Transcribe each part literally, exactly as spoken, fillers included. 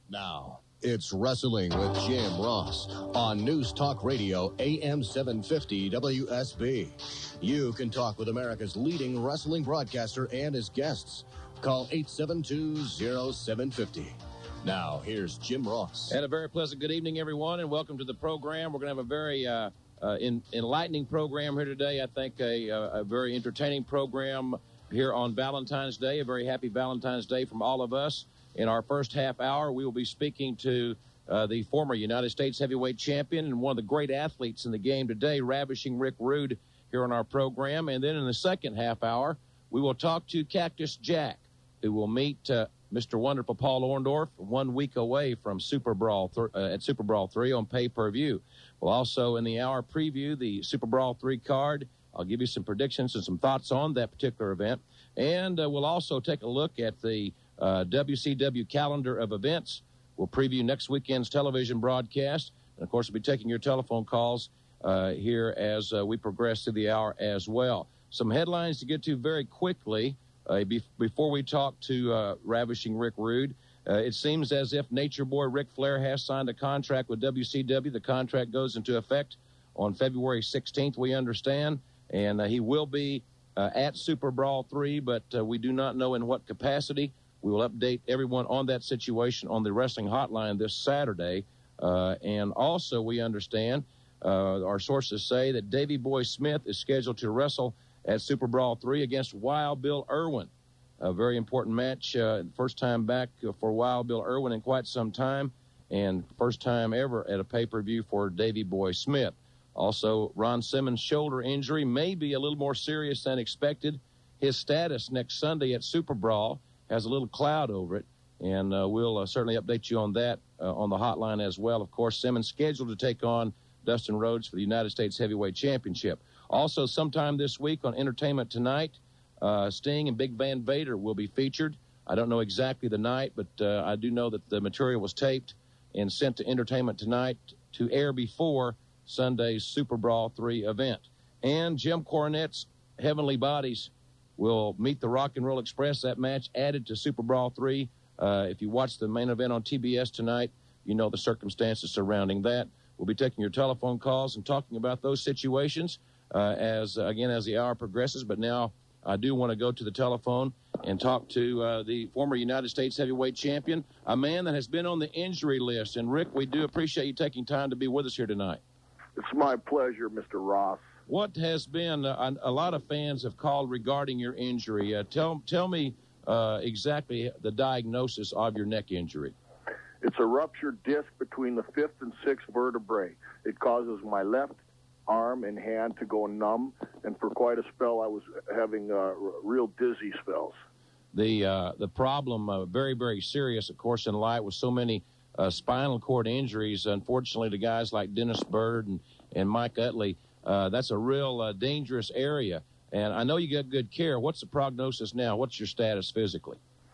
Now, it's Wrestling with Jim Ross on News Talk Radio, A M seven fifty W S B. You can talk with America's leading wrestling broadcaster and his guests. Call eight seven two, zero seven five zero. Now, here's Jim Ross. And a very pleasant good evening, everyone, and welcome to the program. We're going to have a very uh, uh, in, enlightening program here today. I think a, a, a very entertaining program here on Valentine's Day. A very happy Valentine's Day from all of us. In our first half hour, we will be speaking to uh, the former United States heavyweight champion and one of the great athletes in the game today, Ravishing Rick Rude, here on our program. And then in the second half hour, we will talk to Cactus Jack, who will meet uh, Mister Wonderful Paul Orndorff one week away from Super Brawl th- uh, at Super Brawl three on pay-per-view. We'll also, in the hour, preview the Super Brawl three card. I'll give you some predictions and some thoughts on that particular event. And uh, we'll also take a look at the uh, W C W calendar of events. We'll preview next weekend's television broadcast. And, of course, we'll be taking your telephone calls uh, here as uh, we progress through the hour as well. Some headlines to get to very quickly. Uh, be- before we talk to uh, Ravishing Rick Rude, uh, it seems as if Nature Boy Ric Flair has signed a contract with W C W. The contract goes into effect on February sixteenth, we understand, and uh, he will be uh, at Super Brawl three, but uh, we do not know in what capacity. We will update everyone on that situation on the Wrestling Hotline this Saturday, uh, and also we understand, uh, our sources say that Davey Boy Smith is scheduled to wrestle at Super Brawl three against Wild Bill Irwin. A very important match, uh, first time back for Wild Bill Irwin in quite some time, and first time ever at a pay-per-view for Davey Boy Smith. Also, Ron Simmons' shoulder injury may be a little more serious than expected. His status next Sunday at Super Brawl has a little cloud over it, and uh, we'll uh, certainly update you on that uh, on the hotline as well. Of course, Simmons scheduled to take on Dustin Rhodes for the United States Heavyweight Championship. Also, sometime this week on Entertainment Tonight, uh, Sting and Big Van Vader will be featured. I don't know exactly the night, but uh, I do know that the material was taped and sent to Entertainment Tonight to air before Sunday's Super Brawl three event. And Jim Cornette's Heavenly Bodies will meet the Rock and Roll Express. That match added to Super Brawl three. Uh, if you watch the main event on T B S tonight, you know the circumstances surrounding that. We'll be taking your telephone calls and talking about those situations uh, as, uh, again, as the hour progresses. But now I do want to go to the telephone and talk to uh, the former United States heavyweight champion, a man that has been on the injury list. And, Rick, we do appreciate you taking time to be with us here tonight. It's my pleasure, Mister Ross. What has been, uh, a lot of fans have called regarding your injury. Uh, tell, tell me uh, exactly the diagnosis of your neck injury. It's a ruptured disc between the fifth and sixth vertebrae. It causes my left arm and hand to go numb, and for quite a spell I was having uh, real dizzy spells. The uh, the problem, uh, very, very serious, of course, in light with so many uh, spinal cord injuries, unfortunately, to guys like Dennis Byrd and, and Mike Utley. Uh, that's a real uh, dangerous area, and I know you get good care. What's the prognosis now? What's your status physically?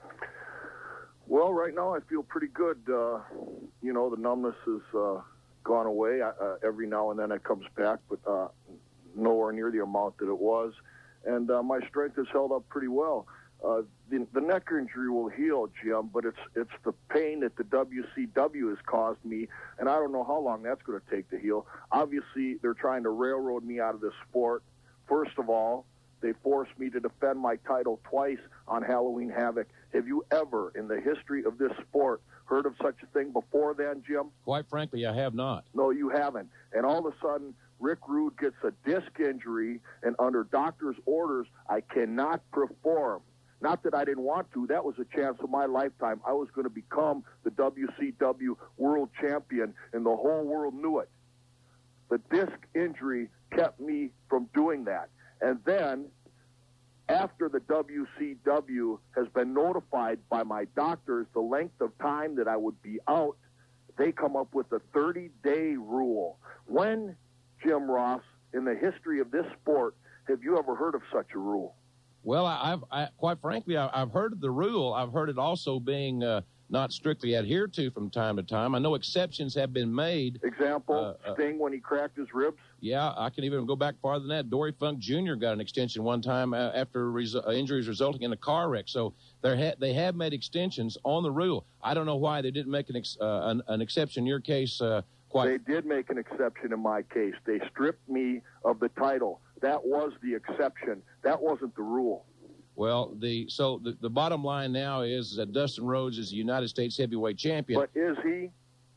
Well, right now I feel pretty good. Uh, you know, the numbness has uh, gone away. I, uh, every now and then it comes back, but uh, nowhere near the amount that it was. And uh, my strength has held up pretty well. Uh, the, the neck injury will heal, Jim, but it's it's the pain that the W C W has caused me, and I don't know how long that's going to take to heal. Obviously, they're trying to railroad me out of this sport. First of all, they forced me to defend my title twice on Halloween Havoc. Have you ever, in the history of this sport, heard of such a thing before then, Jim? Quite frankly, I have not. No, you haven't. And all of a sudden, Rick Rude gets a disc injury, and under doctor's orders, I cannot perform. Not that I didn't want to. That was a chance of my lifetime. I was going to become the W C W world champion, and the whole world knew it. The disc injury kept me from doing that. And then, after the W C W has been notified by my doctors the length of time that I would be out, they come up with a thirty-day rule. When, Jim Ross, in the history of this sport, have you ever heard of such a rule? Well, I've I, quite frankly, I, I've heard of the rule. I've heard it also being uh, not strictly adhered to from time to time. I know exceptions have been made. Example, uh, Sting when he cracked his ribs? Yeah, I can even go back farther than that. Dory Funk Junior got an extension one time uh, after res- uh, injuries resulting in a car wreck. So ha- they have made extensions on the rule. I don't know why they didn't make an, ex- uh, an, an exception in your case. Uh, quite. They did make an exception in my case. They stripped me of the title. That was the exception. That wasn't the rule. Well, the so the, the bottom line now is that Dustin Rhodes is the United States heavyweight champion. But is he?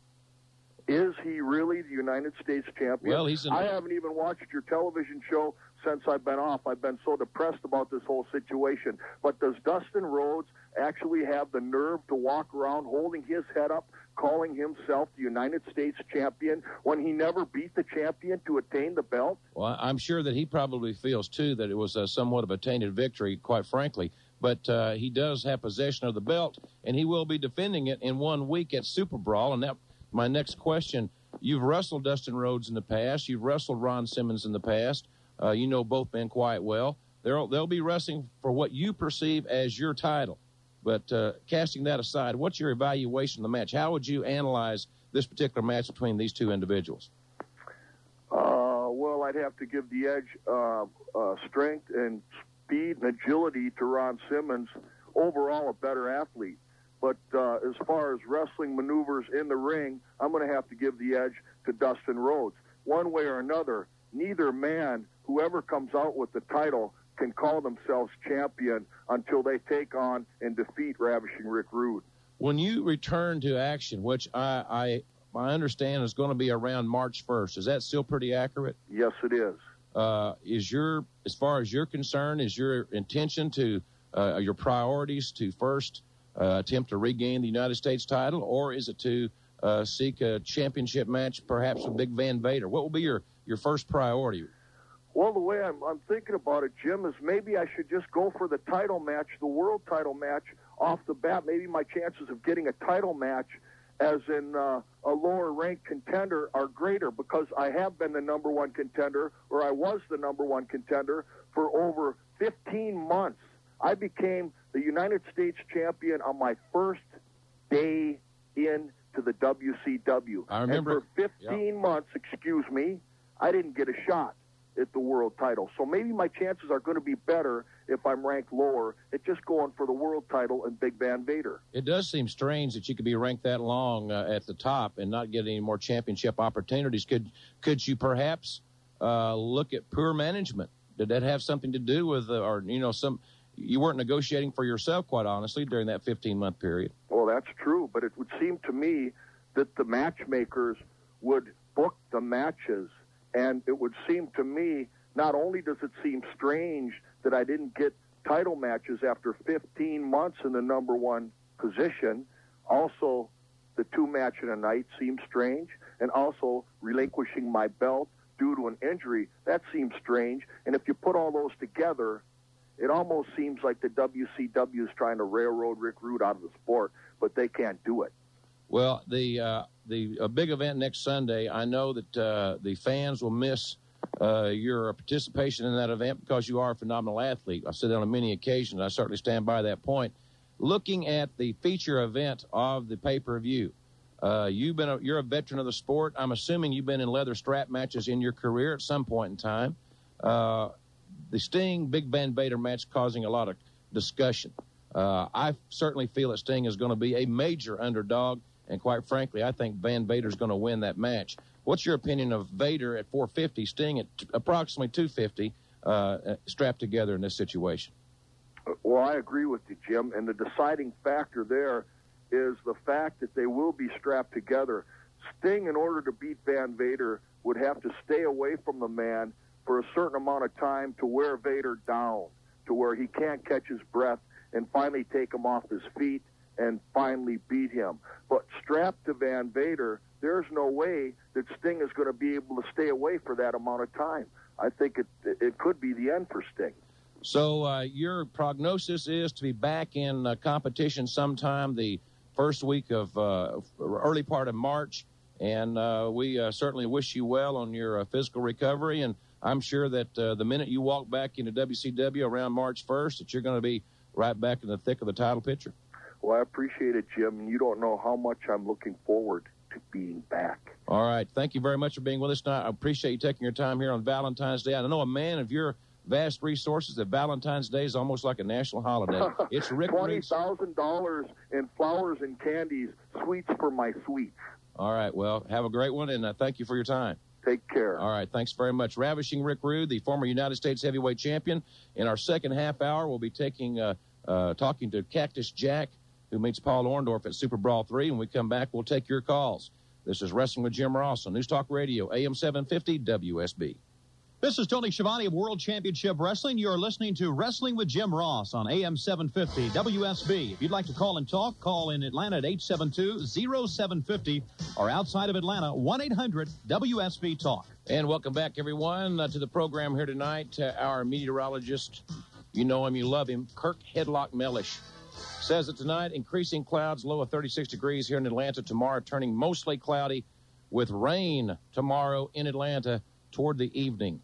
Is he really the United States champion? Well, he's. An, I haven't even watched your television show since I've been off. I've been so depressed about this whole situation. But does Dustin Rhodes actually have the nerve to walk around holding his head up, calling himself the United States champion when he never beat the champion to attain the belt? Well, I'm sure that he probably feels, too, that it was uh, somewhat of a tainted victory, quite frankly. But uh, he does have possession of the belt, and he will be defending it in one week at Super Brawl. And that, my next question, you've wrestled Dustin Rhodes in the past. You've wrestled Ron Simmons in the past. Uh, you know both men quite well. They'll, they'll be wrestling for what you perceive as your title. But uh, casting that aside, what's your evaluation of the match? How would you analyze this particular match between these two individuals? Uh, well, I'd have to give the edge uh, uh, strength and speed and agility to Ron Simmons, overall a better athlete. But uh, as far as wrestling maneuvers in the ring, I'm going to have to give the edge to Dustin Rhodes. One way or another, neither man, whoever comes out with the title, can call themselves champion until they take on and defeat Ravishing Rick Rude. When you return to action, which I, I, I understand is going to be around March first, is that still pretty accurate? Yes, it is. Uh, is your, as far as you're concerned, is your intention to, uh, your priorities to first uh, attempt to regain the United States title, or is it to uh, seek a championship match, perhaps with Big Van Vader? What will be your, your first priority? Well, the way I'm, I'm thinking about it, Jim, is maybe I should just go for the title match, the world title match, off the bat. Maybe my chances of getting a title match as in uh, a lower-ranked contender are greater because I have been the number one contender, or I was the number one contender, for over fifteen months. I became the United States champion on my first day in to the W C W. I remember. And for fifteen yep. months, excuse me, I didn't get a shot at the world title. So maybe my chances are going to be better if I'm ranked lower at just going for the world title and Big Van Vader. It does seem strange that you could be ranked that long uh, at the top and not get any more championship opportunities. Could could you perhaps uh, look at poor management? Did that have something to do with, uh, or, you know, some, you weren't negotiating for yourself, quite honestly, during that fifteen-month period? Well, that's true, but it would seem to me that the matchmakers would book the matches. And it would seem to me, not only does it seem strange that I didn't get title matches after fifteen months in the number one position, also the two match in a night seems strange, and also relinquishing my belt due to an injury, that seems strange. And if you put all those together, it almost seems like the W C W is trying to railroad Rick Rude out of the sport, but they can't do it. Well, the uh, the a big event next Sunday, I know that uh, the fans will miss uh, your participation in that event because you are a phenomenal athlete. I've said that on many occasions. I certainly stand by that point. Looking at the feature event of the pay-per-view, uh, you've been a, you're a veteran of the sport. I'm assuming you've been in leather strap matches in your career at some point in time. Uh, the Sting Big Van Vader match causing a lot of discussion. Uh, I certainly feel that Sting is going to be a major underdog. And quite frankly, I think Van Vader's going to win that match. What's your opinion of Vader at four fifty, Sting at t- approximately two fifty, uh, strapped together in this situation? Well, I agree with you, Jim. And the deciding factor there is the fact that they will be strapped together. Sting, in order to beat Van Vader, would have to stay away from the man for a certain amount of time to wear Vader down, to where he can't catch his breath and finally take him off his feet and finally beat him. But strapped to Van Vader, there's no way that Sting is going to be able to stay away for that amount of time. I think it it could be the end for Sting. So uh, your prognosis is to be back in uh, competition sometime the first week of uh, early part of March, and uh, we uh, certainly wish you well on your uh, physical recovery, and I'm sure that uh, the minute you walk back into W C W around March first that you're going to be right back in the thick of the title picture. Well, I appreciate it, Jim. And you don't know how much I'm looking forward to being back. All right. Thank you very much for being with us tonight. I appreciate you taking your time here on Valentine's Day. I know a man of your vast resources that Valentine's Day is almost like a national holiday. It's Rick twenty thousand dollars in flowers and candies, sweets for my sweets. All right. Well, have a great one, and uh, thank you for your time. Take care. All right. Thanks very much. Ravishing Rick Rude, the former United States heavyweight champion. In our second half hour, we'll be taking uh, uh, talking to Cactus Jack, who meets Paul Orndorff at Super Brawl three. When we come back, we'll take your calls. This is Wrestling with Jim Ross on News Talk Radio, A M seven fifty W S B. This is Tony Schiavone of World Championship Wrestling. You're listening to Wrestling with Jim Ross on A M seven fifty W S B. If you'd like to call and talk, call in Atlanta at eight seven two, oh seven five oh or outside of Atlanta, one eight hundred W S B Talk. And welcome back, everyone, uh, to the program here tonight. Uh, our meteorologist, you know him, you love him, Kirk Headlock Mellish, says that tonight, increasing clouds, low of thirty-six degrees here in Atlanta. Tomorrow, turning mostly cloudy with rain tomorrow in Atlanta toward the evening.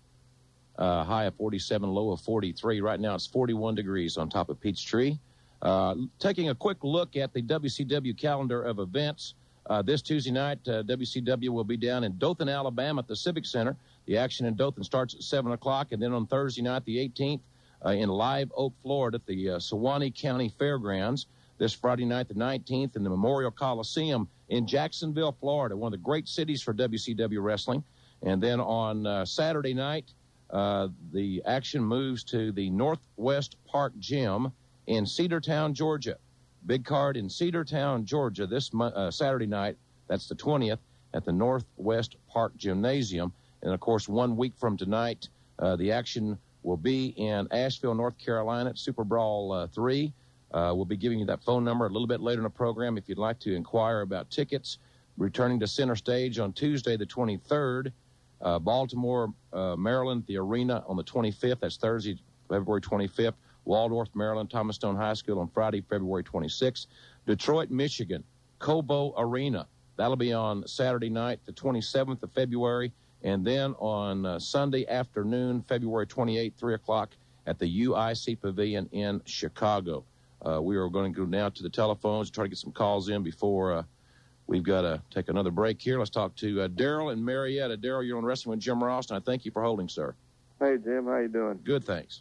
Uh, high of forty-seven, low of forty-three. Right now, it's forty-one degrees on top of Peachtree. Uh, taking a quick look at the W C W calendar of events. Uh, this Tuesday night, uh, W C W will be down in Dothan, Alabama at the Civic Center. The action in Dothan starts at seven o'clock. And then on Thursday night, the eighteenth, uh, in Live Oak, Florida, at the uh, Sewanee County Fairgrounds. This Friday night, the nineteenth, in the Memorial Coliseum in Jacksonville, Florida, one of the great cities for W C W wrestling. And then on uh, Saturday night, uh, the action moves to the Northwest Park Gym in Cedartown, Georgia. Big card in Cedartown, Georgia, this uh, Saturday night. That's the twentieth at the Northwest Park Gymnasium. And, of course, one week from tonight, uh, the action will be in Asheville, North Carolina at Super Brawl uh, three. Uh, we'll be giving you that phone number a little bit later in the program if you'd like to inquire about tickets. Returning to center stage on Tuesday, the twenty-third. Uh, Baltimore, uh, Maryland, the Arena on the twenty-fifth. That's Thursday, February twenty-fifth. Waldorf, Maryland, Thomas Stone High School on Friday, February twenty-sixth. Detroit, Michigan, Cobo Arena. That'll be on Saturday night, the twenty-seventh of February. And then on uh, Sunday afternoon, February twenty-eighth, three o'clock, at the U I C Pavilion in Chicago. Uh, we are going to go now to the telephones, try to get some calls in before uh, we've got to take another break here. Let's talk to uh, Daryl in Marietta. Daryl, you're on Wrestling with Jim Ross, and I thank you for holding, sir. Hey, Jim. How you doing? Good, thanks.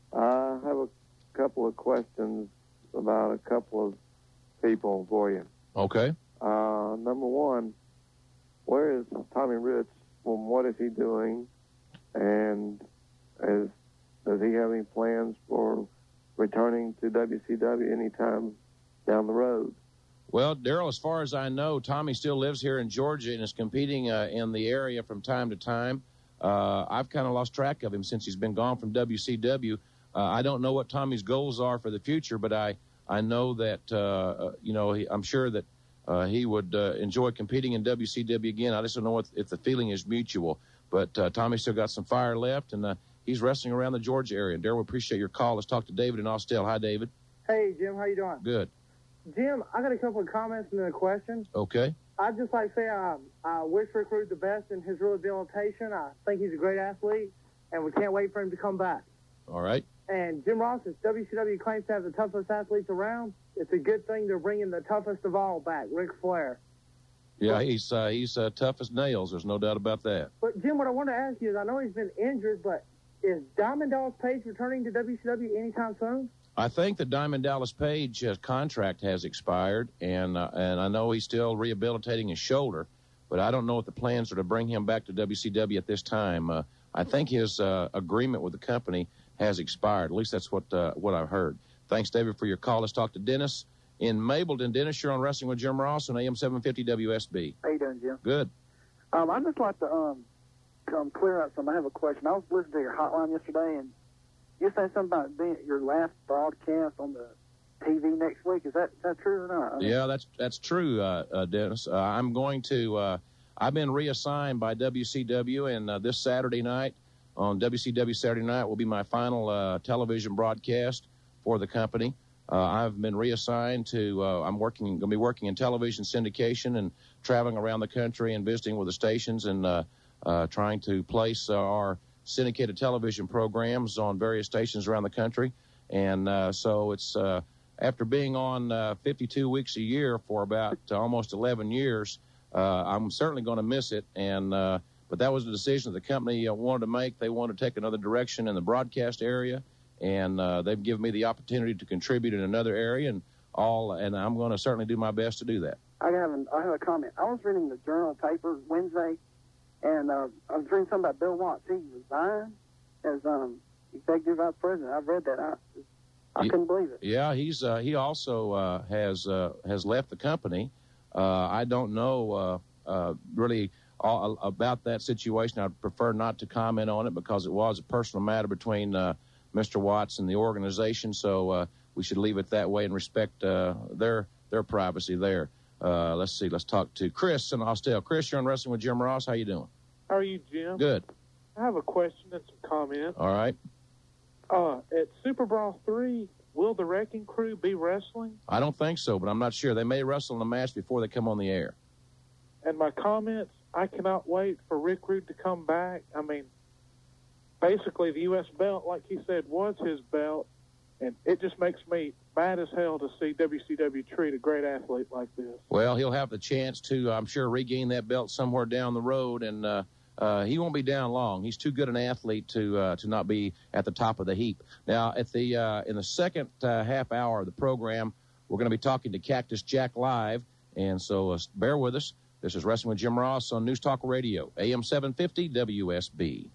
I have a couple of questions about a couple of people for you. Okay. Uh, number one, where is Tommy Rich? Well, what is he doing? And is, does he have any plans for returning to W C W anytime down the road? Well, Daryl, as far as I know, Tommy still lives here in Georgia and is competing uh, in the area from time to time. Uh, I've kind of lost track of him since he's been gone from W C W. Uh, I don't know what Tommy's goals are for the future, but I, I know that, uh, uh, you know, he, I'm sure that uh, he would uh, enjoy competing in W C W again. I just don't know if, if the feeling is mutual. But uh, Tommy's still got some fire left, and uh, he's wrestling around the Georgia area. And Daryl, we appreciate your call. Let's talk to David in Austell. Hi, David. Hey, Jim. How you doing? Good. Jim, I got a couple of comments and then a question. Okay. I'd just like to say I, I wish Rick Rude the best in his rehabilitation. I think he's a great athlete, and we can't wait for him to come back. All right. And Jim Ross, as W C W claims to have the toughest athletes around, it's a good thing they're bringing the toughest of all back, Ric Flair. Yeah, he's uh, he's uh, tough as nails. There's no doubt about that. But, Jim, what I want to ask you is, I know he's been injured, but is Diamond Dallas Page returning to W C W anytime soon? I think the Diamond Dallas Page uh, contract has expired, and uh, and I know he's still rehabilitating his shoulder, but I don't know what the plans are to bring him back to W C W at this time. Uh, I think his uh, agreement with the company has expired. At least that's what uh, what I've heard. Thanks, David, for your call. Let's talk to Dennis in Mableton. Dennis, you're on Wrestling with Jim Ross on A M seven fifty W S B. How you doing, Jim? Good. Um, I'd just like to um, come clear up something. I have a question. I was listening to your hotline yesterday, and you said something about being your last broadcast on the T V next week. Is that is that true or not? I mean, yeah, that's that's true, uh, uh, Dennis. Uh, I'm going to. Uh, I've been reassigned by W C W, and uh, this Saturday night on W C W Saturday Night will be my final uh, television broadcast for the company. Uh, I've been reassigned to. Uh, I'm working. Going to be working in television syndication and traveling around the country and visiting with the stations and uh, uh, trying to place uh, our syndicated television programs on various stations around the country. And uh, so it's uh, after being on uh, fifty-two weeks a year for about uh, almost eleven years, uh, I'm certainly going to miss it. And uh, but that was the decision the company uh, wanted to make. They wanted to take another direction in the broadcast area, and uh, they've given me the opportunity to contribute in another area, and all. And I'm going to certainly do my best to do that. I have, an, I have a comment. I was reading the Journal paper Wednesday, and uh, I was reading something about Bill Watts. He resigned as um, executive vice president. I've read that. I, I couldn't believe it. Yeah, he's uh, he also uh, has uh, has left the company. Uh, I don't know uh, uh, really all about that situation. I'd prefer not to comment on it because it was a personal matter between uh, Mister Watts and the organization. So uh, we should leave it that way and respect uh, their their privacy there. Uh, let's see. Let's talk to Chris in Austell. Chris, you're on Wrestling with Jim Ross. How you doing? How are you, Jim? Good. I have a question and some comments. All right. Uh, at Super Brawl three, will the Wrecking Crew be wrestling? I don't think so, but I'm not sure. They may wrestle in a match before they come on the air. And my comments, I cannot wait for Rick Rude to come back. I mean, basically the U S belt, like he said, was his belt, and it just makes me mad as hell to see W C W treat a great athlete like this. Well, he'll have the chance to, I'm sure, regain that belt somewhere down the road, and uh, uh, he won't be down long. He's too good an athlete to uh, to not be at the top of the heap. Now, at the uh, in the second uh, half hour of the program, we're going to be talking to Cactus Jack live, and so uh, bear with us. This is Wrestling with Jim Ross on News Talk Radio, A M seven fifty W S B.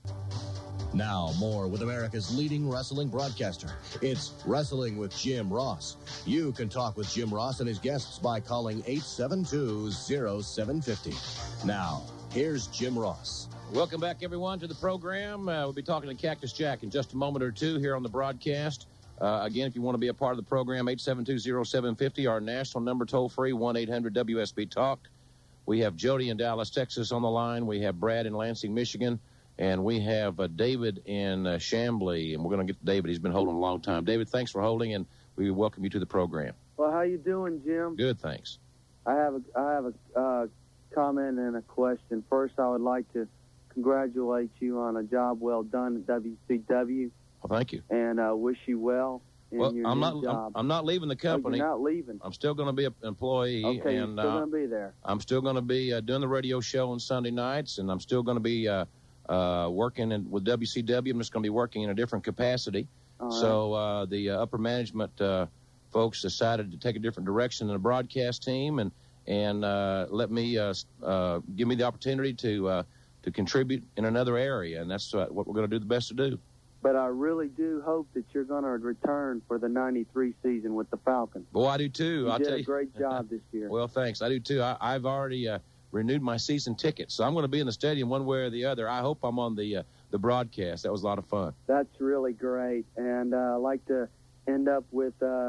Now, more with America's leading wrestling broadcaster. It's Wrestling with Jim Ross. You can talk with Jim Ross and his guests by calling eight seven two, oh seven five oh. Now, here's Jim Ross. Welcome back, everyone, to the program. Uh, we'll be talking to Cactus Jack in just a moment or two here on the broadcast. Uh, again, if you want to be a part of the program, eight seven two, oh seven five oh, our national number toll-free, one eight hundred W S B talk. We have Jody in Dallas, Texas on the line. We have Brad in Lansing, Michigan. And we have uh, David in uh, Chamblee, and we're going to get to David. He's been holding a long time. David, thanks for holding, and we welcome you to the program. Well, how you doing, Jim? Good, thanks. I have a, I have a uh, comment and a question. First, I would like to congratulate you on a job well done at W C W. Well, thank you. And uh, wish you well in well, your I'm new not, job. I'm, I'm not leaving the company. Oh, you're not leaving? I'm still going to be an employee. Okay, and, you're still uh, going to be there. I'm still going to be uh, doing the radio show on Sunday nights, and I'm still going to be uh, uh, working in, with W C W. I'm just going to be working in a different capacity. All right. So uh, the uh, upper management uh, folks decided to take a different direction in the broadcast team and and uh, let me uh, uh, give me the opportunity to uh, to contribute in another area, and that's uh, what we're going to do the best to do. But I really do hope that you're going to return for the ninety-three season with the Falcons. Well, I do too. You I'll did tell a you. great job this year. Well, thanks. I do too. I, I've already uh, renewed my season ticket, so I'm going to be in the stadium one way or the other. I hope I'm on the uh, the broadcast. That was a lot of fun. That's really great, and uh, I'd like to end up with uh,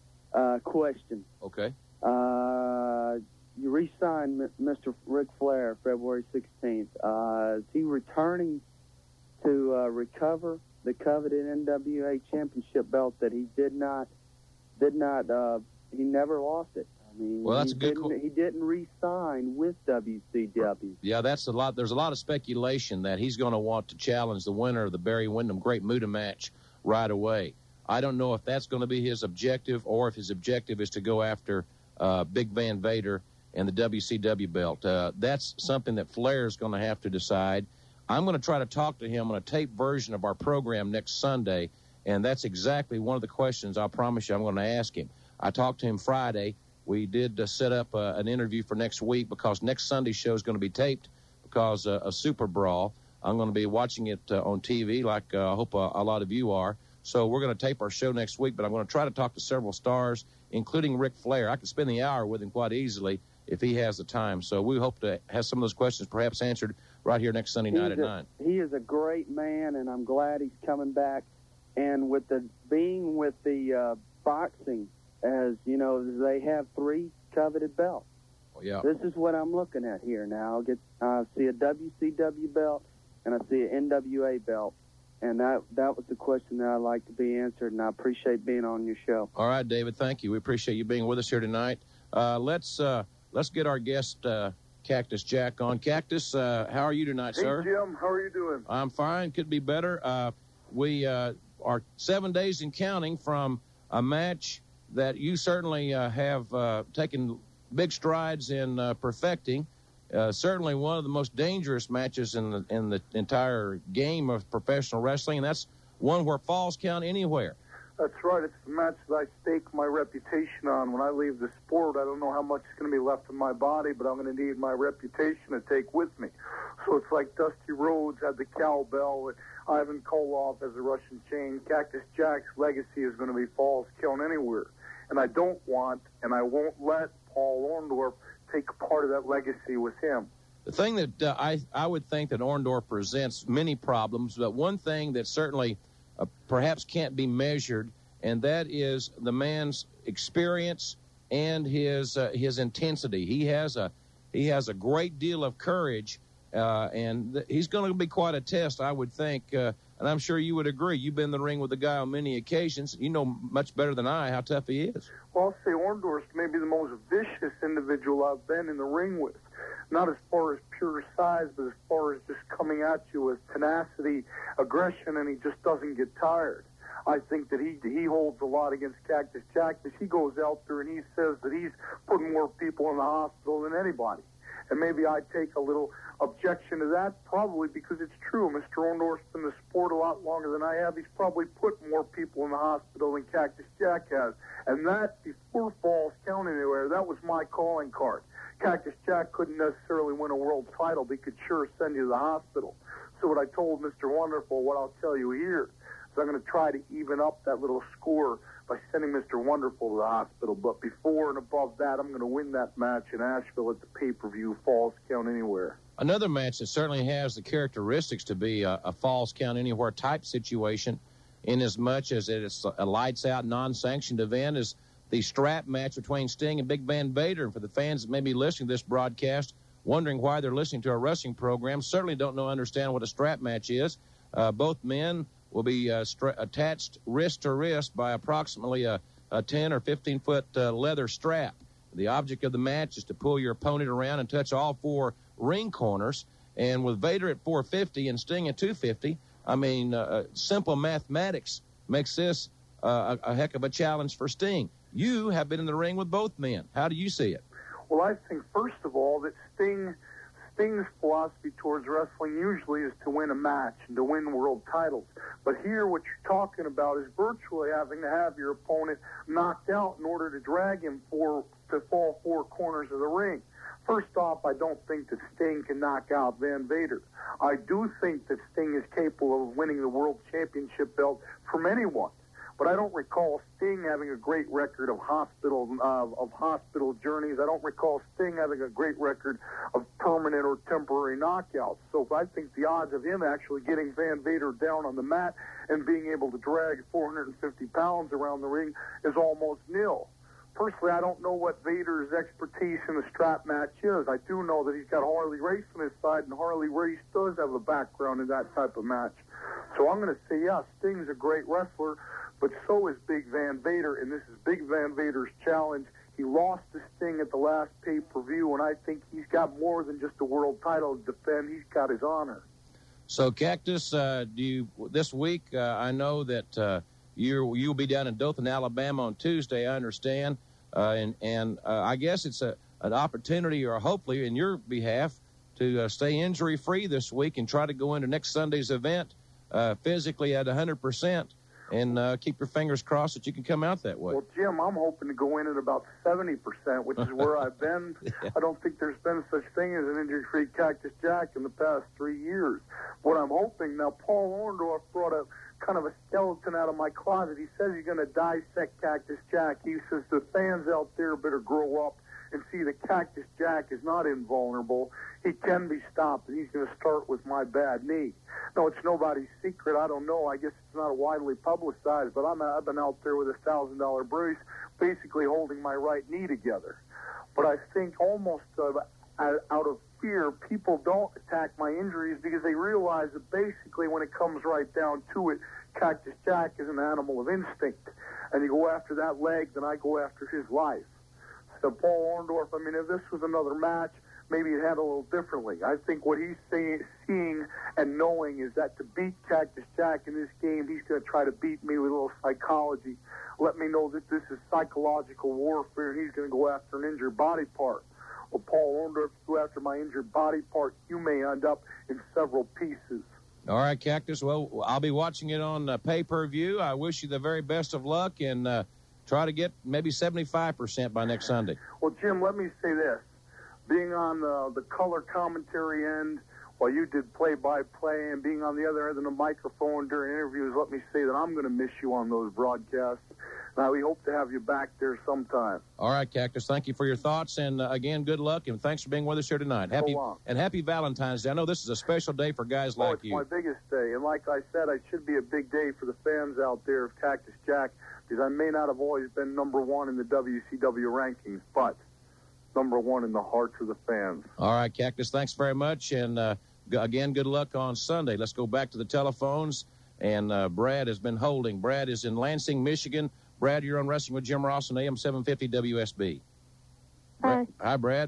a question. Okay. Uh, you re-signed M- Mister Ric Flair February sixteenth. Uh, is he returning to uh, recover the coveted N W A championship belt that he did not, did not, uh, he never lost it? I mean, well, that's he a good. Didn't, Co- he didn't re-sign with W C W. Yeah, that's a lot. There's a lot of speculation that he's going to want to challenge the winner of the Barry Windham Great Muta match right away. I don't know if that's going to be his objective or if his objective is to go after uh, Big Van Vader and the W C W belt. Uh, that's something that Flair is going to have to decide. I'm going to try to talk to him on a tape version of our program next Sunday, and that's exactly one of the questions I promise you I'm going to ask him. I talked to him Friday. We did uh, set up uh, an interview for next week because next Sunday's show is going to be taped because uh, of Super Brawl. I'm going to be watching it uh, on T V like uh, I hope uh, a lot of you are. So we're going to tape our show next week, but I'm going to try to talk to several stars, including Ric Flair. I could spend the hour with him quite easily if he has the time. So we hope to have some of those questions perhaps answered right here next Sunday night He's at a, nine. He is a great man, and I'm glad he's coming back. And with the being with the uh, boxing, as you know, they have three coveted belts. Well, yeah. This is what I'm looking at here now. I get I see a W C W belt, and I see an N W A belt. And that that was the question that I'd like to be answered, and I appreciate being on your show. All right, David, thank you. We appreciate you being with us here tonight. Uh, let's uh, let's get our guest, uh, Cactus Jack, on. Cactus, uh, how are you tonight, hey, sir? Hey, Jim, how are you doing? I'm fine. Could be better. Uh, we uh, are seven days and counting from a match that you certainly uh, have uh, taken big strides in uh, perfecting. Uh, certainly one of the most dangerous matches in the in the entire game of professional wrestling, and that's one where falls count anywhere. That's right. It's the match that I stake my reputation on. When I leave the sport, I don't know how much is going to be left in my body, but I'm going to need my reputation to take with me. So it's like Dusty Rhodes had the cowbell, Ivan Koloff has the Russian chain. Cactus Jack's legacy is going to be falls count anywhere. And I don't want, and I won't let Paul Orndorff take part of that legacy with him. The thing that uh, I, I would think that Orndorff presents many problems, but one thing that certainly uh, perhaps can't be measured, and that is the man's experience and his uh, his intensity. He has a he has a great deal of courage, uh, and th- he's going to be quite a test, I would think. Uh, and I'm sure you would agree. You've been in the ring with the guy on many occasions. You know much better than I how tough he is. Well, I'll say Orndorff's maybe the most vicious individual I've been in the ring with. Not as far as pure size, but as far as just coming at you with tenacity, aggression, and he just doesn't get tired. I think that he he holds a lot against Cactus Jack, because he goes out there and he says that he's putting more people in the hospital than anybody. And maybe I take a little objection to that, probably because it's true. Mister Orndorff's been in the sport a lot longer than I have. He's probably put more people in the hospital than Cactus Jack has. And that, before falls count anywhere, that was my calling card. Cactus Jack couldn't necessarily win a world title, but he could sure send you to the hospital. So what I told Mister Wonderful, what I'll tell you here, is I'm going to try to even up that little score by sending Mister Wonderful to the hospital. But before and above that, I'm going to win that match in Asheville at the pay-per-view, falls count anywhere. Another match that certainly has the characteristics to be a, a falls count anywhere type situation, in as much as it's a lights-out, non-sanctioned event, is the strap match between Sting and Big Van Vader. And for the fans that may be listening to this broadcast, wondering why they're listening to our wrestling program, certainly don't know understand what a strap match is. Uh, both men will be uh, stra- attached wrist to wrist by approximately a, a ten or fifteen foot uh, leather strap. The object of the match is to pull your opponent around and touch all four ring corners. And with Vader at four fifty and Sting at two fifty, I mean, uh, simple mathematics makes this uh, a, a heck of a challenge for Sting. You have been in the ring with both men. How do you see it? Well, I think, first of all, that Sting, Sting's philosophy towards wrestling usually is to win a match and to win world titles. But here, what you're talking about is virtually having to have your opponent knocked out in order to drag him for, to fall four corners of the ring. First off, I don't think that Sting can knock out Van Vader. I do think that Sting is capable of winning the World Championship belt from anyone. But I don't recall Sting having a great record of hospital uh, of hospital journeys. I don't recall Sting having a great record of permanent or temporary knockouts. So I think the odds of him actually getting Van Vader down on the mat and being able to drag four hundred fifty pounds around the ring is almost nil. Personally, I don't know what Vader's expertise in the strap match is. I do know that he's got Harley Race on his side, and Harley Race does have a background in that type of match. So I'm going to say, yeah, Sting's a great wrestler, but so is Big Van Vader, and this is Big Van Vader's challenge. He lost to Sting at the last pay-per-view, and I think he's got more than just a world title to defend. He's got his honor. So, Cactus, uh, do you this week, uh, I know that uh, you you'll be down in Dothan, Alabama on Tuesday, I understand, uh, and, and uh, I guess it's a, an opportunity, or hopefully in your behalf, to uh, stay injury-free this week and try to go into next Sunday's event uh, physically at one hundred percent. And uh, keep your fingers crossed that you can come out that way. Well, Jim, I'm hoping to go in at about seventy percent, which is where I've been. Yeah. I don't think there's been such thing as an injury-free Cactus Jack in the past three years. What I'm hoping, now, Paul Orndorff brought a kind of a skeleton out of my closet. He says he's going to dissect Cactus Jack. He says the fans out there better grow up and see that Cactus Jack is not invulnerable. He can be stopped, and he's going to start with my bad knee. No, it's nobody's secret. I don't know. I guess it's not widely publicized, but I'm, I've been out there with a one thousand dollar brace basically holding my right knee together. But I think almost uh, out of fear, people don't attack my injuries because they realize that basically when it comes right down to it, Cactus Jack is an animal of instinct. And you go after that leg, then I go after his life. So Paul Orndorff, I mean, if this was another match, maybe it had a little differently. I think what he's saying, seeing and knowing is that to beat Cactus Jack in this game, he's going to try to beat me with a little psychology. Let me know that this is psychological warfare, and he's going to go after an injured body part. Well, Paul Orndorff, go after my injured body part, you may end up in several pieces. All right, Cactus. Well, I'll be watching it on uh, pay-per-view. I wish you the very best of luck, and uh, try to get maybe seventy-five percent by next Sunday. Well, Jim, let me say this. Being on the, the color commentary end while you did play-by-play and being on the other end of the microphone during interviews, let me say that I'm going to miss you on those broadcasts. Now, we hope to have you back there sometime. All right, Cactus. Thank you for your thoughts, and uh, again, good luck, and thanks for being with us here tonight. Happy So long. and happy Valentine's Day. I know this is a special day for guys Oh, like it's you. my biggest day. And like I said, it should be a big day for the fans out there of Cactus Jack, because I may not have always been number one in the W C W rankings, but number one in the hearts of the fans. All right, Cactus. Thanks very much, and uh, g- again, good luck on Sunday. Let's go back to the telephones, and uh, Brad has been holding. Brad is in Lansing, Michigan. Brad, you're on Wrestling with Jim Ross on A M seven fifty W S B. Hi. Hi, Brad.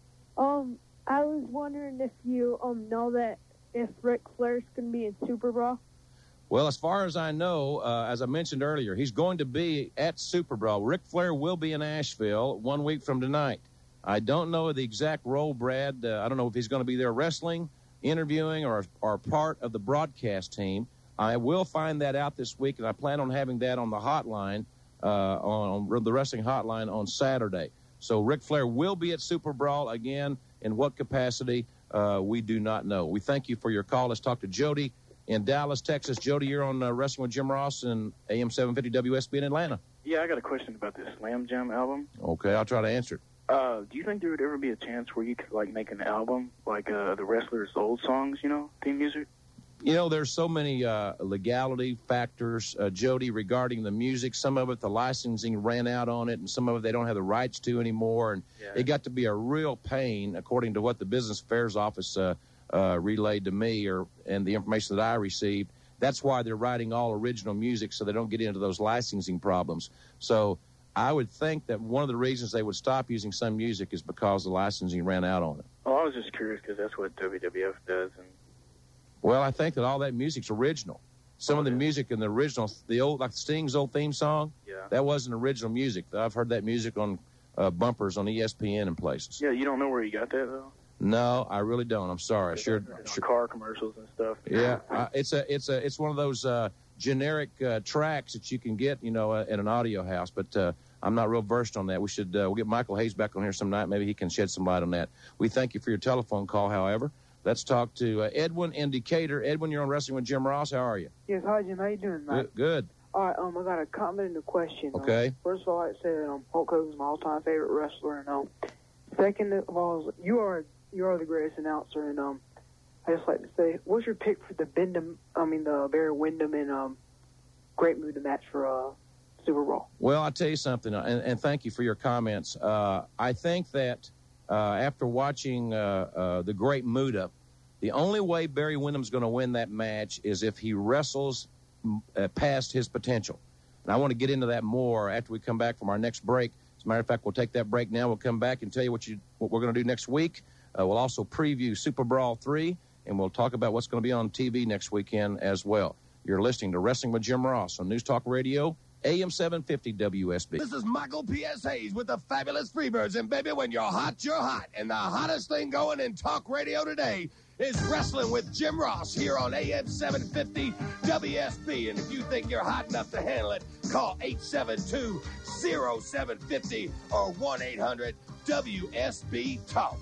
Um, I was wondering if you um know that if Ric Flair's going to be in Super Brawl. Well, as far as I know, uh, as I mentioned earlier, he's going to be at Super Brawl. Ric Flair will be in Asheville one week from tonight. I don't know the exact role, Brad. Uh, I don't know if he's going to be there wrestling, interviewing, or, or part of the broadcast team. I will find that out this week, and I plan on having that on the hotline, uh, on, on the wrestling hotline on Saturday. So Ric Flair will be at Super Brawl again. In what capacity, uh, we do not know. We thank you for your call. Let's talk to Jody in Dallas, Texas. Jody, you're on uh, Wrestling with Jim Ross and A M seven fifty W S B in Atlanta. Yeah, I got a question about this Slam Jam album. Okay, I'll try to answer it. Uh, do you think there would ever be a chance where you could, like, make an album, like uh, the wrestlers' old songs, you know, theme music? You know, there's so many uh, legality factors, uh, Jody, regarding the music. Some of it, the licensing ran out on it, and some of it they don't have the rights to anymore. And Yeah. it got to be a real pain, according to what the Business Affairs Office uh, uh, relayed to me, or and the information that I received. That's why they're writing all original music, so they don't get into those licensing problems. So I would think that one of the reasons they would stop using some music is because the licensing ran out on it. Oh, I was just curious because that's what W W F does. And Well, I think that all that music's original. Some of the music in the original, the old, like Sting's old theme song, Yeah. that wasn't original music. I've heard that music on uh, bumpers on E S P N and places. yeah, you don't know where you got that though. No, I really don't. I'm sorry. I sure, It's sure. on car commercials and stuff. Yeah, uh, it's a, it's a, it's one of those uh, generic uh, tracks that you can get, you know, uh, at an audio house. But uh, I'm not real versed on that. We should, uh, we'll get Michael Hayes back on here some night. Maybe he can shed some light on that. We thank you for your telephone call. However, let's talk to uh, Edwin in Decatur. Edwin, you're on Wrestling with Jim Ross. How are you? Yes, hi Jim. How you doing, man? Good. Good. All right, um, I got a comment and a question. Okay. Um, first of all, I'd say that um, Hulk Hogan's my all-time favorite wrestler, and um, second of all, you are you are the greatest announcer, and um, I just like to say, what's your pick for the Bindom? I mean, the Barry Windham and um, Great Muta match for uh, Super Bowl? Well, I'll tell you something, and, and thank you for your comments. Uh, I think that uh, after watching uh, uh, the Great Muta, the only way Barry Windham's going to win that match is if he wrestles uh, past his potential. And I want to get into that more after we come back from our next break. As a matter of fact, we'll take that break now. We'll come back and tell you what you what we're going to do next week. Uh, we'll also preview Super Brawl three, and we'll talk about what's going to be on T V next weekend as well. You're listening to Wrestling with Jim Ross on News Talk Radio, A M seven fifty W S B. This is Michael P S. Hayes with the Fabulous Freebirds. And, baby, when you're hot, you're hot. And the hottest thing going in talk radio today is Wrestling with Jim Ross here on A M seven fifty W S B. And if you think you're hot enough to handle it, call eight seven two, oh seven five oh or one eight hundred W S B Talk.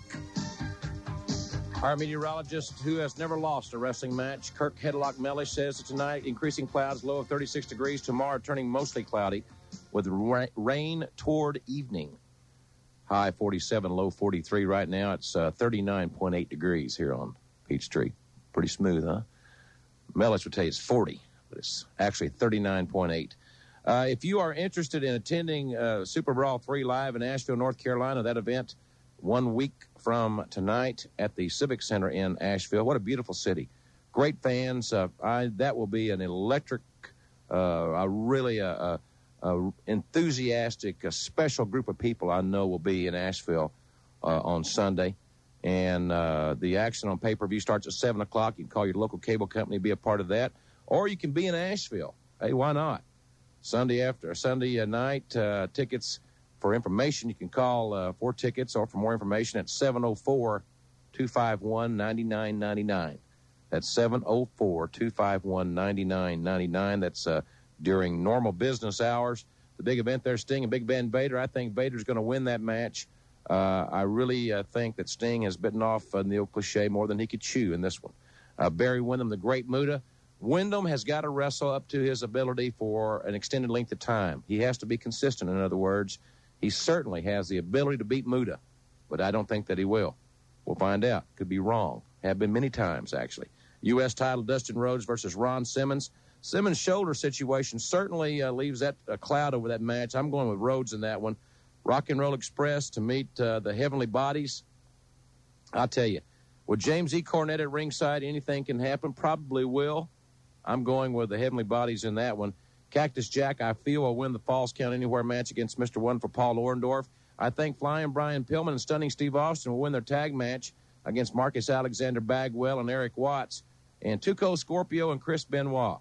Our meteorologist who has never lost a wrestling match, Kirk Headlock Mellish, says that tonight increasing clouds, low of thirty-six degrees. Tomorrow turning mostly cloudy with ra- rain toward evening. High forty-seven, low forty-three right now. It's uh, thirty-nine point eight degrees here on Peachtree. Pretty smooth, huh? Mellish would tell you it's forty, but it's actually thirty-nine point eight. Uh, if you are interested in attending uh, Super Brawl three live in Asheville, North Carolina, that event one week from tonight at the Civic Center in Asheville. What a beautiful city. Great fans. Uh, I, that will be an electric, uh, a really a, a, a enthusiastic, a special group of people I know will be in Asheville uh, on Sunday. And uh, the action on pay-per-view starts at seven o'clock. You can call your local cable company, be a part of that. Or you can be in Asheville. Hey, why not? Sunday after Sunday night, uh, tickets for information, you can call uh, for tickets or for more information at seven oh four, two five one, nine nine nine nine. That's seven oh four, two five one, nine nine nine nine. That's uh, during normal business hours. The big event there, Sting and Big Ben Vader. I think Vader's going to win that match. Uh, I really uh, think that Sting has bitten off uh, the old cliche more than he could chew in this one. Uh, Barry Windham, the Great Muta. Windham has got to wrestle up to his ability for an extended length of time. He has to be consistent, in other words. He certainly has the ability to beat Muta, but I don't think that he will. We'll find out. Could be wrong. Have been many times, actually. U S title, Dustin Rhodes versus Ron Simmons. Simmons' shoulder situation certainly uh, leaves that a cloud over that match. I'm going with Rhodes in that one. Rock and Roll Express to meet uh, the Heavenly Bodies. I'll tell you, with James E. Cornette at ringside, anything can happen. Probably will. I'm going with the Heavenly Bodies in that one. Cactus Jack, I feel, will win the Falls Count Anywhere match against Mister One for Paul Orndorff. I think Flying Brian Pillman and Stunning Steve Austin will win their tag match against Marcus Alexander Bagwell and Eric Watts. And Tuco Scorpio and Chris Benoit.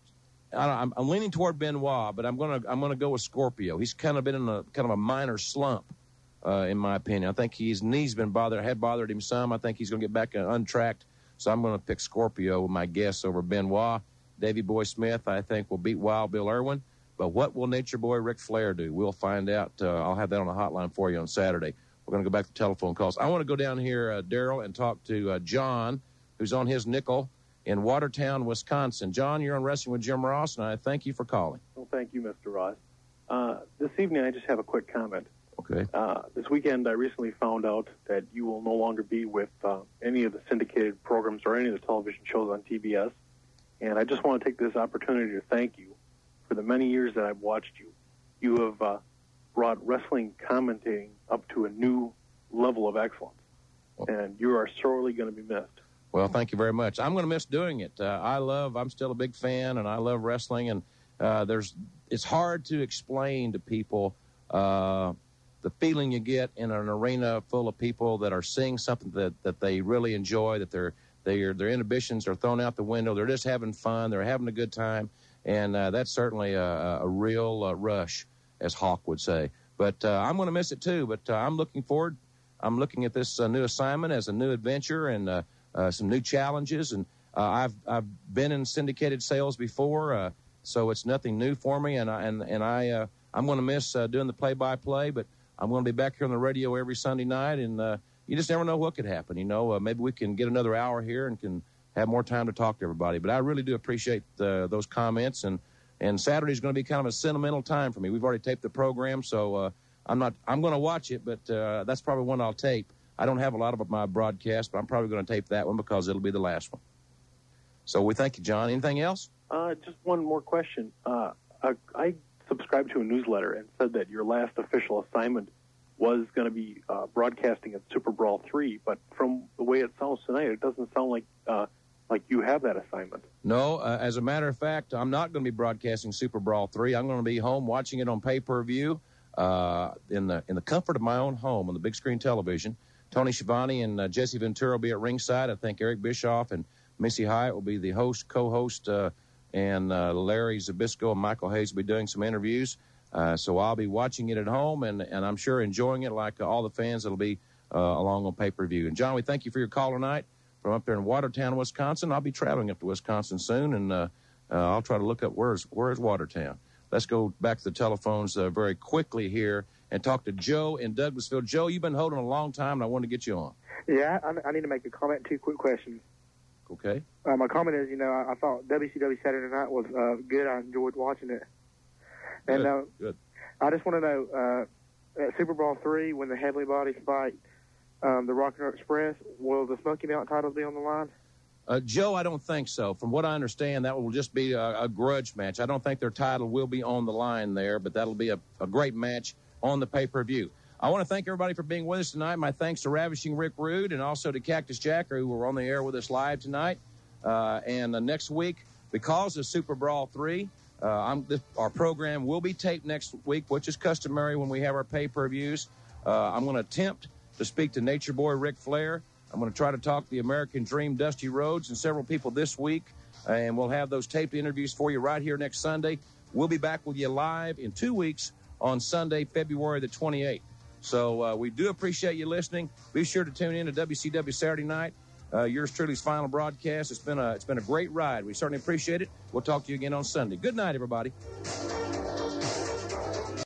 I don't, I'm, I'm leaning toward Benoit, but I'm gonna I'm gonna go with Scorpio. He's kind of been in a kind of a minor slump, uh, in my opinion. I think his knees been bothered, had bothered him some. I think he's gonna get back uh, untracked. So I'm gonna pick Scorpio, my guess, over Benoit. Davey Boy Smith, I think, will beat Wild Bill Irwin. But what will Nature Boy Ric Flair do? We'll find out. Uh, I'll have that on the hotline for you on Saturday. We're gonna go back to telephone calls. I want to go down here, uh, Daryl, and talk to uh, John, who's on his nickel in Watertown, Wisconsin. John, you're on Wrestling with Jim Ross, and I thank you for calling. Well, thank you, Mister Ross. Uh, this evening, I just have a quick comment. Okay. Uh, this weekend, I recently found out that you will no longer be with uh, any of the syndicated programs or any of the television shows on T B S. And I just want to take this opportunity to thank you for the many years that I've watched you. You have uh, brought wrestling commentating up to a new level of excellence. And you are sorely going to be missed. Well, thank you very much. I'm going to miss doing it. Uh, I love, I'm still a big fan, and I love wrestling. And uh, there's, it's hard to explain to people uh, the feeling you get in an arena full of people that are seeing something that, that they really enjoy, that they're, they're, their inhibitions are thrown out the window. They're just having fun. They're having a good time. And uh, that's certainly a, a real uh, rush, as Hawk would say. But uh, I'm going to miss it, too. But uh, I'm looking forward. I'm looking at this uh, new assignment as a new adventure and uh, Uh, some new challenges, and uh, I've I've been in syndicated sales before, uh, so it's nothing new for me. And I and and I uh, I'm going to miss uh, doing the play-by-play, but I'm going to be back here on the radio every Sunday night, and uh, you just never know what could happen. You know, uh, maybe we can get another hour here and can have more time to talk to everybody. But I really do appreciate uh, those comments, and and Saturday's going to be kind of a sentimental time for me. We've already taped the program, so uh, I'm not I'm going to watch it, but uh, that's probably one I'll tape. I don't have a lot of my broadcast, but I'm probably going to tape that one because it'll be the last one. So we thank you, John. Anything else? Uh, just one more question. Uh, I, I subscribed to a newsletter and said that your last official assignment was going to be uh, broadcasting at Super Brawl three, but from the way it sounds tonight, it doesn't sound like uh, like you have that assignment. No, uh, as a matter of fact, I'm not going to be broadcasting Super Brawl three. I'm going to be home watching it on pay-per-view uh, in the in the comfort of my own home on the big screen television. Tony Schiavone and uh, Jesse Ventura will be at ringside. I think Eric Bischoff and Missy Hyatt will be the host, co-host, uh, and uh, Larry Zbyszko and Michael Hayes will be doing some interviews. Uh, so I'll be watching it at home, and, and I'm sure enjoying it like uh, all the fans that will be uh, along on pay-per-view. And, John, we thank you for your call tonight from up there in Watertown, Wisconsin. I'll be traveling up to Wisconsin soon, and uh, uh, I'll try to look up where's, where's Watertown. Let's go back to the telephones uh, very quickly here and talk to Joe in Douglasville. Joe, you've been holding a long time, and I wanted to get you on. Yeah, I, I need to make a comment, two quick questions. Okay. Uh, my comment is, you know, I, I thought W C W Saturday Night was uh, good. I enjoyed watching it. And Good. uh, Good. I just want to know, uh, at Super Brawl three, when the Heavenly Bodies fight um, the Rock and Roll Express, will the Smoky Mountain titles be on the line? Uh, Joe, I don't think so. From what I understand, that will just be a, a grudge match. I don't think their title will be on the line there, but that'll be a, a great match on the pay-per-view. I want to thank everybody for being with us tonight. My thanks to Ravishing Rick Rude and also to Cactus Jack, who were on the air with us live tonight. Uh, and uh, next week, because of Super Brawl three, uh, I'm, this, our program will be taped next week, which is customary when we have our pay-per-views. Uh, I'm going to attempt to speak to Nature Boy Ric Flair. I'm going to try to talk the American Dream, Dusty Rhodes, and several people this week, and we'll have those taped interviews for you right here next Sunday. We'll be back with you live in two weeks on Sunday, February the twenty-eighth. So uh, we do appreciate you listening. Be sure to tune in to W C W Saturday Night, uh, yours truly's final broadcast. It's been a it's been a great ride. We certainly appreciate it. We'll talk to you again on Sunday. Good night, everybody.